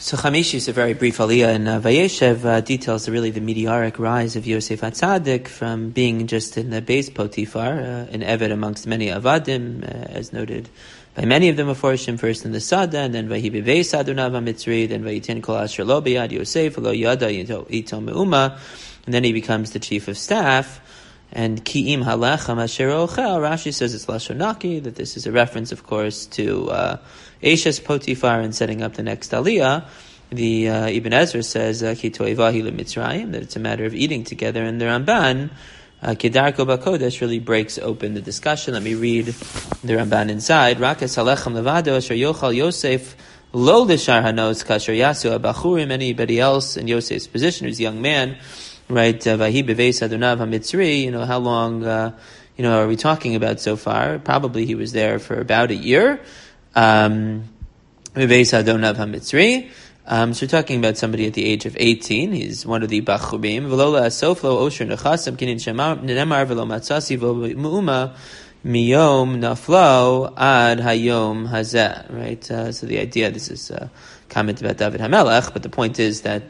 So Chamishi is a very brief aliyah, and Vayeshev details really the meteoric rise of Yosef HaTzadik from being just in the base Potiphar, an Eved amongst many Avadim, as noted by many of the Meforshim, first in the Sada, and then Vahi Beveis Adonav HaMitzri, then Vayitin Kol Asher Lo B'Yad Yosef, Lo Yada Ito Me'uma, and then he becomes the chief of staff. And Ki'im Halacham Asher Ochel, Rashi says it's Lashon Naki, that this is a reference, of course, to Eshes Potiphar and setting up the next Aliyah. The Ibn Ezra says Ki Toivahi LeMitzrayim, that it's a matter of eating together. And the Ramban, Kedarko Bakodesh, really breaks open the discussion. Let me read the Ramban inside. Rakas Halechem Levado Asher Yochal Yosef Lo L'Shar Hanos Kasher Yasu Abachurim, anybody else in Yosef's position who's a young man, right? Vahi Beveis Adonav HaMitzri, how long, are we talking about so far? Probably he was there for about a year. Beveis Adonav HaMitzri. So we're talking about somebody at the age of 18. He's one of the Bachurim. V'lo la'asof lo osher nechasam kinin nemar v'lo matzasi v'lo mu'uma miyom naflo ad hayom hazeh. Right? So the idea, this is a comment about David HaMelech, but the point is that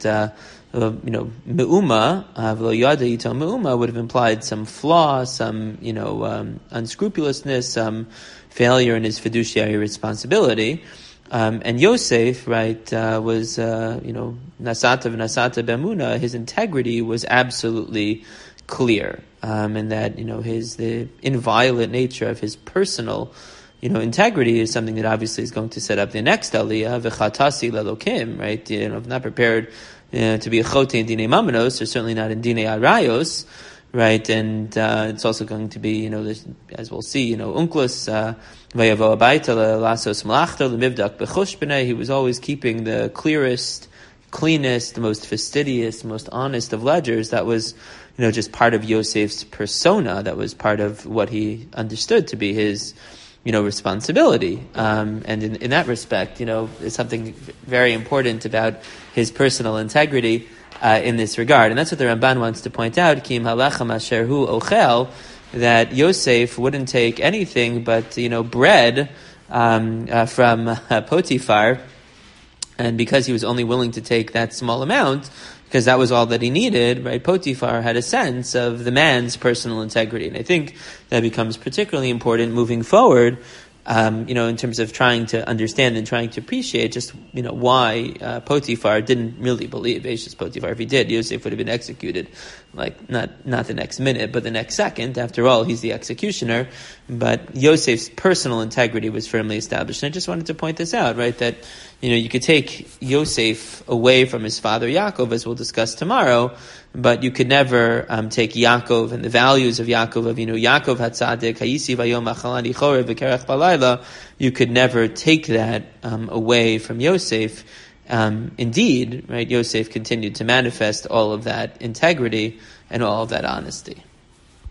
me'uma, v'lo yada yito me'uma would have implied some flaw, some, unscrupulousness, some failure in his fiduciary responsibility. And Yosef, right, was, nasata v'nasata b'emuna, his integrity was absolutely clear. And that, the inviolate nature of his personal, integrity is something that obviously is going to set up the next aliyah, v'chatasi lelokim, right, if not prepared to be a chote in dinei mamanos, or certainly not in dinei arayos, right, and it's also going to be, as we'll see, unklus, vayavo abayta lasos malachta lemivdak bechush b'nei. He was always keeping the clearest, cleanest, the most fastidious, most honest of ledgers. That was, just part of Yosef's persona. That was part of what he understood to be his, responsibility. And in that respect, there's something very important about his personal integrity in this regard. And that's what the Ramban wants to point out. Kim halacham asher hu ochel, that Yosef wouldn't take anything but, bread from Potiphar, and because he was only willing to take that small amount, because that was all that he needed, right? Potiphar had a sense of the man's personal integrity. And I think that becomes particularly important moving forward, in terms of trying to understand and trying to appreciate just, why Potiphar didn't really believe Eshes Potiphar. If he did, Yosef would have been executed, not the next minute, but the next second. After all, he's the executioner. But Yosef's personal integrity was firmly established. And I just wanted to point this out, right, that, you could take Yosef away from his father Yaakov, as we'll discuss tomorrow, but you could never take Yaakov and the values of Yaakov, Yaakov HaTzadik, Hayisi Vayom Achalani Chorev V'kerech Balayla. You could never take that away from Yosef. Indeed, right, Yosef continued to manifest all of that integrity and all of that honesty.